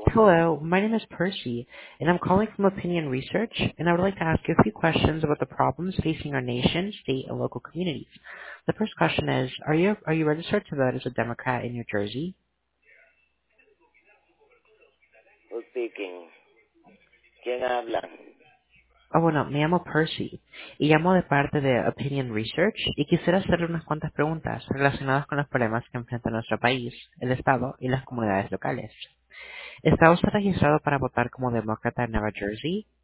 Hello, my name is Percy, and I'm calling from Opinion Research, and I would like to ask you a few questions about the problems facing our nation, state, and local communities. The first question is, are you registered to vote as a Democrat in New Jersey? Who's speaking? ¿Quién habla? Oh, bueno, me llamo Percy, y llamo de parte de Opinion Research, y quisiera hacerle unas cuantas preguntas relacionadas con los problemas que enfrenta nuestro país, el Estado y las comunidades locales. ¿Está usted registrado para votar como demócrata en Nueva Jersey?